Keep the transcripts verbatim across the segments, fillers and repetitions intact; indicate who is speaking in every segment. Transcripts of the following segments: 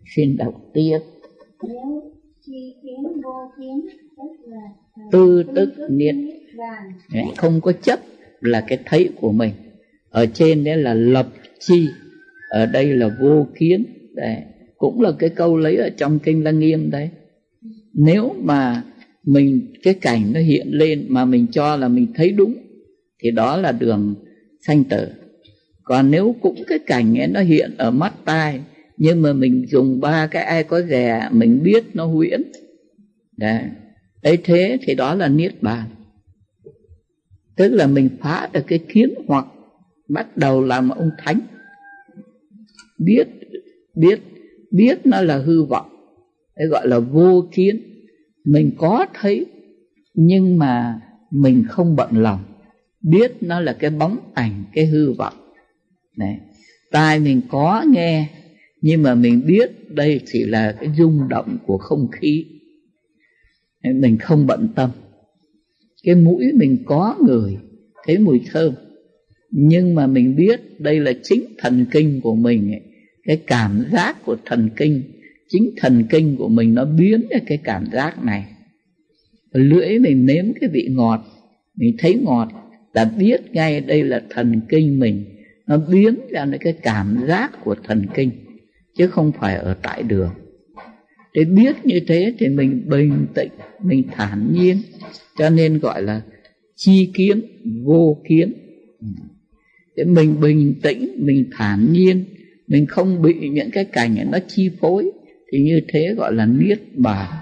Speaker 1: Xin đọc tiếp.
Speaker 2: Nếu chi kiến vô kiến tức là
Speaker 1: tư tức niết bàn, không có chấp là cái thấy của mình. Ở trên đấy là lập chi, ở đây là vô kiến. Đấy, cũng là cái câu lấy ở trong kinh Lăng Nghiêm đấy. Nếu mà mình cái cảnh nó hiện lên mà mình cho là mình thấy đúng thì đó là đường sanh tử. Còn nếu cũng cái cảnh ấy nó hiện ở mắt tai, nhưng mà mình dùng ba cái ai có dè mình biết nó huyễn. Đấy, ấy thế thì đó là niết bàn. Tức là mình phá được cái kiến hoặc, bắt đầu làm ông thánh. Biết, biết, biết nó là hư vọng, đấy gọi là vô kiến. Mình có thấy nhưng mà mình không bận lòng. Biết nó là cái bóng ảnh, cái hư vọng. Đấy. Tai mình có nghe, nhưng mà mình biết đây chỉ là cái rung động của không khí. Đấy, mình không bận tâm. Cái mũi mình có ngửi thấy mùi thơm, nhưng mà mình biết đây là chính thần kinh của mình ấy. Cái cảm giác của thần kinh, chính thần kinh của mình nó biến ra cái cảm giác này. Lưỡi mình nếm cái vị ngọt, mình thấy ngọt là biết ngay đây là thần kinh mình, nó biến ra cái cảm giác của thần kinh, chứ không phải ở tại đường. Để biết như thế thì mình bình tĩnh, mình thản nhiên, cho nên gọi là chi kiến vô kiến. Để mình bình tĩnh, mình thản nhiên, mình không bị những cái cảnh này nó chi phối, thì như thế gọi là niết bàn.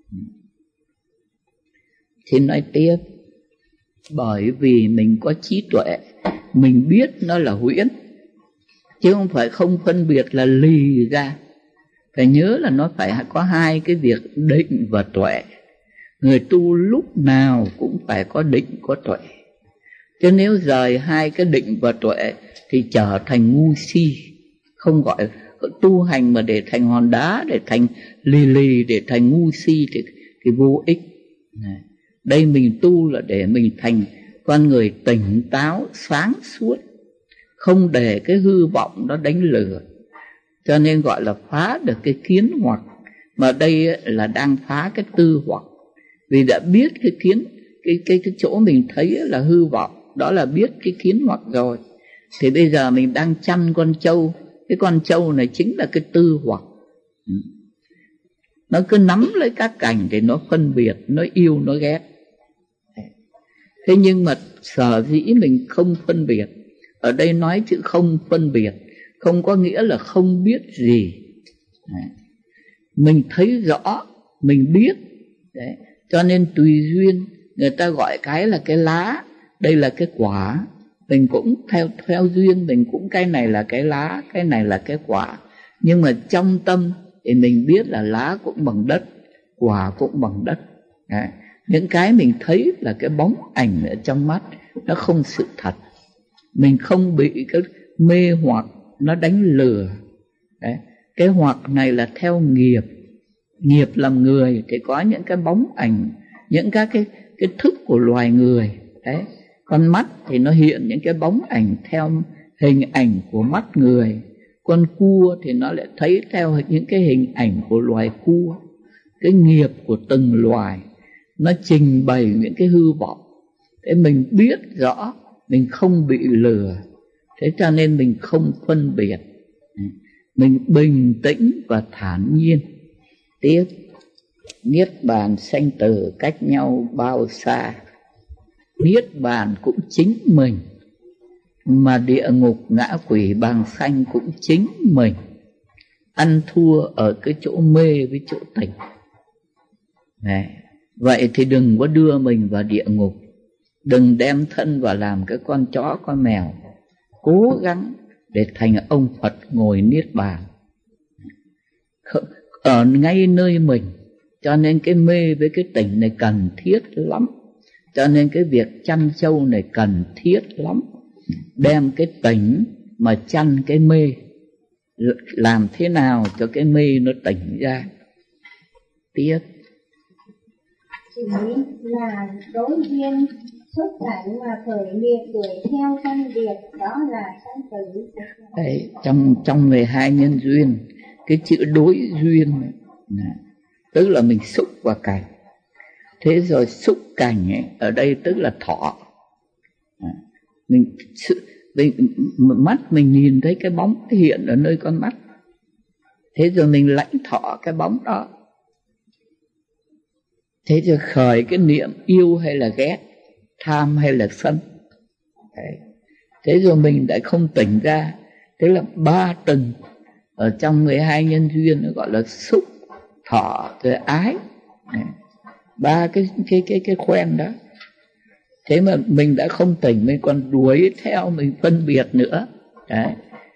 Speaker 1: Thì nói tiếp, bởi vì mình có trí tuệ, mình biết nó là huyễn, chứ không phải không phân biệt là lì ra. Phải nhớ là nó phải có hai cái việc định và tuệ. Người tu lúc nào cũng phải có định có tuệ. Chứ nếu rời hai cái định và tuệ thì trở thành ngu si. Không gọi tu hành mà để thành hòn đá, để thành lì lì, để thành ngu si thì, thì vô ích. Đây mình tu là để mình thành con người tỉnh táo, sáng suốt, không để cái hư vọng nó đánh lừa. Cho nên gọi là phá được cái kiến hoặc. Mà đây là đang phá cái tư hoặc. Vì đã biết cái kiến, cái, cái, cái chỗ mình thấy là hư vọng, đó là biết cái kiến hoặc rồi. Thì bây giờ mình đang chăn con trâu, cái con trâu này chính là cái tư hoặc. Nó cứ nắm lấy các cảnh để nó phân biệt, nó yêu, nó ghét. Thế nhưng mà sở dĩ mình không phân biệt, ở đây nói chữ không phân biệt, không có nghĩa là không biết gì. Mình thấy rõ, mình biết. Đấy. Cho nên tùy duyên, người ta gọi cái là cái lá, đây là cái quả. Mình cũng theo, theo duyên, mình cũng cái này là cái lá, cái này là cái quả. Nhưng mà trong tâm thì mình biết là lá cũng bằng đất, quả cũng bằng đất. Đấy. Những cái mình thấy là cái bóng ảnh ở trong mắt, nó không sự thật. Mình không bị cái mê hoặc nó đánh lừa. Đấy. Cái hoặc này là theo nghiệp. Nghiệp làm người thì có những cái bóng ảnh, những các cái, cái thức của loài người. Đấy. Con mắt thì nó hiện những cái bóng ảnh theo hình ảnh của mắt người. Con cua thì nó lại thấy theo những cái hình ảnh của loài cua. Cái nghiệp của từng loài nó trình bày những cái hư vọng. Thế mình biết rõ, mình không bị lừa. Thế cho nên mình không phân biệt, mình bình tĩnh và thản nhiên. Tiếp, niết bàn sanh tử cách nhau bao xa. Niết bàn cũng chính mình, mà địa ngục ngã quỷ bàng sanh cũng chính mình. Ăn thua ở cái chỗ mê với chỗ tỉnh. Đấy. Vậy thì đừng có đưa mình vào địa ngục, đừng đem thân vào làm cái con chó con mèo. Cố gắng để thành ông Phật ngồi niết bàn ở ngay nơi mình. Cho nên cái mê với cái tỉnh này cần thiết lắm. Cho nên cái việc chăn trâu này cần thiết lắm. Đem cái tỉnh mà chăn cái mê, làm thế nào cho cái mê nó tỉnh ra. Tiếp,
Speaker 2: chỉ là đối duyên xuất cảnh và khởi nghiệp đuổi theo phân biệt, đó là sanh tử.
Speaker 1: Đấy, trong, trong mười hai nhân duyên cái chữ đối duyên này, tức là mình xúc vào cảnh. Thế rồi xúc cảnh ấy, ở đây tức là thọ. Mình, mình mắt mình nhìn thấy cái bóng hiện ở nơi con mắt, thế rồi mình lãnh thọ cái bóng đó. Thế rồi khởi cái niệm yêu hay là ghét, tham hay là sân. Đấy. Thế rồi mình đã không tỉnh ra. Thế là ba tầng ở trong mười hai nhân duyên, nó gọi là xúc, thọ, rồi ái. Đấy. Ba cái cái cái cái khoen đó. Thế mà mình đã không tỉnh, mình còn đuổi theo, mình phân biệt nữa. Đấy.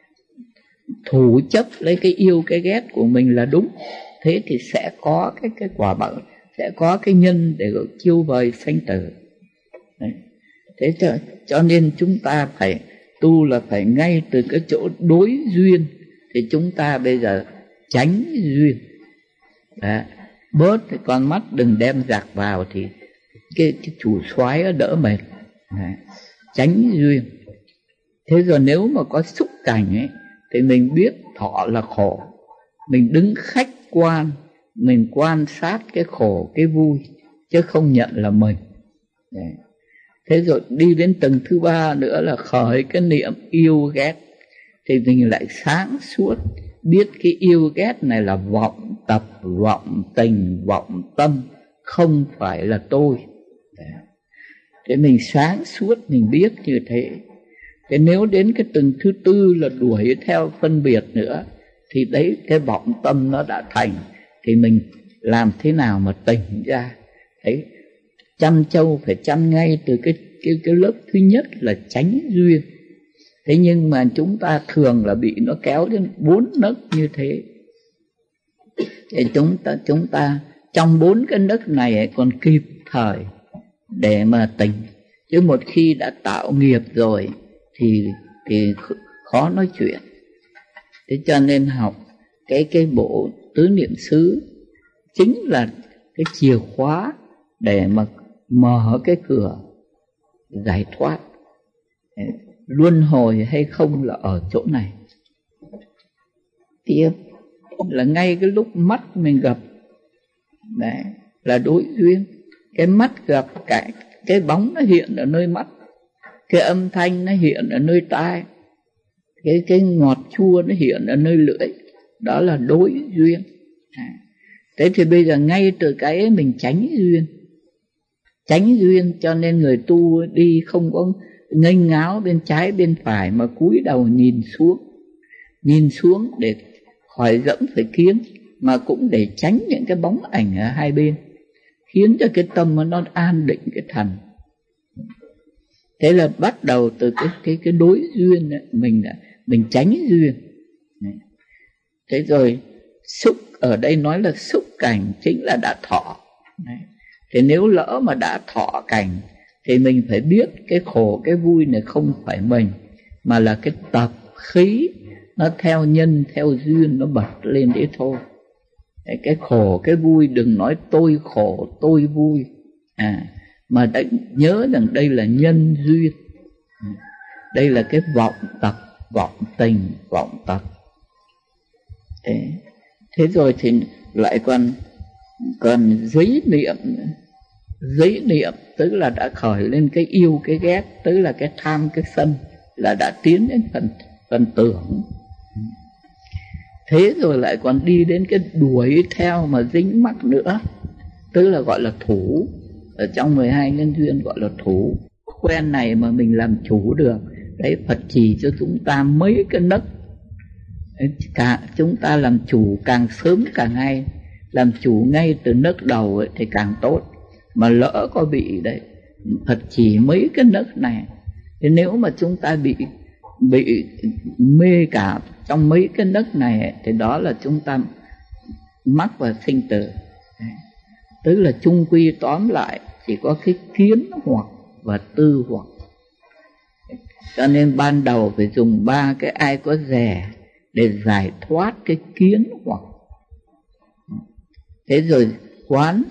Speaker 1: Thủ chấp lấy cái yêu cái ghét của mình là đúng. Thế thì sẽ có cái cái quả báo, sẽ có cái nhân để chiêu vời sanh tử. Đấy. Thế cho, cho nên chúng ta phải tu là phải ngay từ cái chỗ đối duyên thì chúng ta bây giờ tránh duyên. Đấy. Bớt thì con mắt đừng đem dạc vào thì cái, cái chủ soái nó đỡ mệt. Đấy. Tránh duyên. Thế rồi nếu mà có xúc cảnh ấy thì mình biết thọ là khổ, mình đứng khách quan, mình quan sát cái khổ cái vui chứ không nhận là mình. Đấy. Thế rồi đi đến tầng thứ ba nữa là khởi cái niệm yêu ghét, thì mình lại sáng suốt biết cái yêu ghét này là vọng tập, vọng tình, vọng tâm, không phải là tôi. Đấy. Thế mình sáng suốt mình biết như thế. Thế nếu đến cái tầng thứ tư là đuổi theo phân biệt nữa, thì đấy cái vọng tâm nó đã thành, thì mình làm thế nào mà tỉnh ra. Đấy, chăm châu phải chăm ngay từ cái, cái, cái lớp thứ nhất là tránh duyên. Thế nhưng mà chúng ta thường là bị nó kéo đến bốn nấc như thế. Thì chúng ta, chúng ta trong bốn cái nấc này còn kịp thời để mà tỉnh. Chứ một khi đã tạo nghiệp rồi thì, thì khó nói chuyện. Thế cho nên học cái, cái bộ tứ niệm xứ chính là cái chìa khóa để mà mở cái cửa giải thoát. Luân hồi hay không là ở chỗ này. Tiếp là ngay cái lúc mắt mình gặp, đấy, là đối duyên. Cái mắt gặp cái, cái bóng nó hiện ở nơi mắt, cái âm thanh nó hiện ở nơi tai, cái, cái ngọt chua nó hiện ở nơi lưỡi. Đó là đối duyên. Thế thì bây giờ ngay từ cái ấy mình tránh duyên. Tránh duyên cho nên người tu đi không có nghênh ngáo bên trái bên phải, mà cúi đầu nhìn xuống. Nhìn xuống để khỏi dẫm phải kiến, mà cũng để tránh những cái bóng ảnh ở hai bên, khiến cho cái tâm nó an định cái thần. Thế là bắt đầu từ cái cái cái đối duyên ấy, mình mình tránh duyên. Thế rồi xúc ở đây nói là xúc cảnh chính là đã thọ. Thế nếu lỡ mà đã thọ cảnh thì mình phải biết cái khổ cái vui này không phải mình, mà là cái tập khí nó theo nhân theo duyên nó bật lên đấy thôi. Cái khổ cái vui đừng nói tôi khổ tôi vui, à mà đã nhớ rằng đây là nhân duyên. Đây là cái vọng tập, vọng tình, vọng tập. Thế, thế rồi thì lại còn còn giấy niệm. Giấy niệm tức là đã khởi lên cái yêu cái ghét, tức là cái tham cái sân, là đã tiến đến phần phần tưởng. Thế rồi lại còn đi đến cái đuổi theo mà dính mắc nữa, tức là gọi là thủ. Ở trong mười hai nhân duyên gọi là thủ. Quen này mà mình làm chủ được, đấy Phật chỉ cho chúng ta mấy cái nấc. Cả, chúng ta làm chủ càng sớm càng hay. Làm chủ ngay từ nấc đầu ấy, thì càng tốt. Mà lỡ có bị đấy, Phật chỉ mấy cái nấc này. Thế nếu mà chúng ta bị bị mê cả trong mấy cái nấc này thì đó là chúng ta mắc vào sinh tử. Tức là chung quy tóm lại chỉ có cái kiến hoặc và tư hoặc. Cho nên ban đầu phải dùng ba cái ai có dè để giải thoát cái kiến hoặc. Thế rồi quán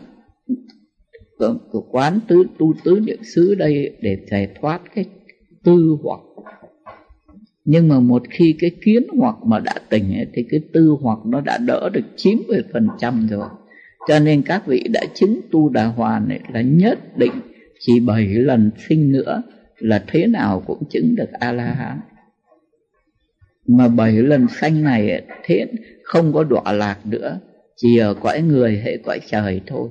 Speaker 1: quán tứ tu tứ niệm xứ đây để giải thoát cái tư hoặc. Nhưng mà một khi cái kiến hoặc mà đã tỉnh ấy, thì cái tư hoặc nó đã đỡ được chín mươi phần trăm rồi. Cho nên các vị đã chứng tu Đà Hoàn ấy, là nhất định chỉ bảy lần sinh nữa là thế nào cũng chứng được A-la-hán. Mà bảy lần sanh này ấy, thế không có đọa lạc nữa, chỉ ở cõi người hay cõi trời thôi.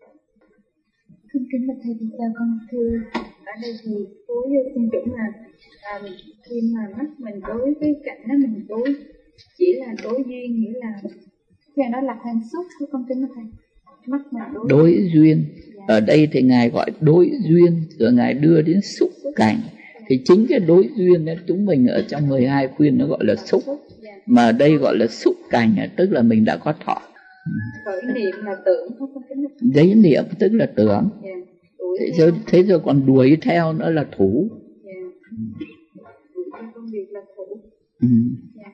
Speaker 3: Kính kính bạch thầy, chào con thưa. Ở đây thì đối với con chủng là à, khi mà mắt mình đối với cảnh đó mình đối chỉ là đối duyên, nghĩa là khi đó là hành xúc của con kính bạch thầy. Mắt mình đối,
Speaker 1: đối duyên. Dạ. Ở đây thì ngài gọi đối duyên, rồi ngài đưa đến xúc cảnh. Thì chính cái đối duyên đó, chúng mình ở trong mười hai khuyên nó gọi là xúc, dạ. Mà ở đây gọi là xúc cảnh, tức là mình đã có thọ.
Speaker 3: Khởi niệm là tưởng thôi con kính bạch thầy.
Speaker 1: Đấy, niệm tức là tưởng, dạ. Thế rồi, thế rồi còn đuổi theo nữa là thủ.
Speaker 3: Yeah. Đuổi theo công việc là thủ.
Speaker 1: Ừ. Yeah.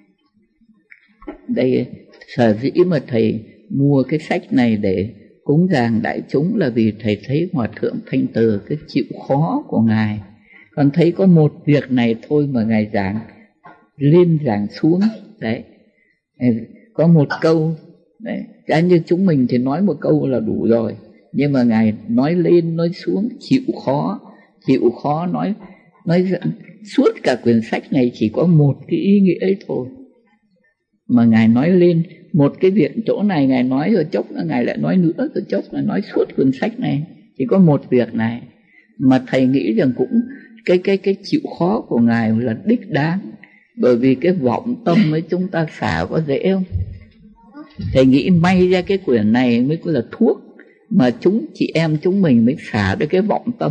Speaker 1: Đây sở dĩ mà thầy mua cái sách này để cúng dường đại chúng là vì thầy thấy Hòa Thượng Thanh Từ cái chịu khó của ngài. Còn thấy có một việc này thôi mà ngài giảng lên giảng xuống. Đấy, có một câu đấy, giá như chúng mình thì nói một câu là đủ rồi, nhưng mà ngài nói lên nói xuống, chịu khó, chịu khó nói nói suốt cả quyển sách này chỉ có một cái ý nghĩa ấy thôi, mà ngài nói lên một cái việc chỗ này ngài nói rồi chốc nữa ngài lại nói nữa, rồi chốc là nói suốt quyển sách này chỉ có một việc này, mà thầy nghĩ rằng cũng cái cái cái chịu khó của ngài là đích đáng, bởi vì cái vọng tâm ấy chúng ta xả có dễ không? Thầy nghĩ may ra cái quyển này mới là thuốc mà chúng chị em chúng mình mới xả được cái vọng tâm.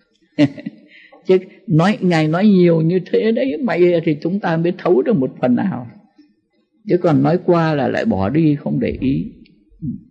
Speaker 1: Chứ nói ngài nói nhiều như thế đấy, may ra thì chúng ta mới thấu được một phần nào, chứ còn nói qua là lại bỏ đi không để ý.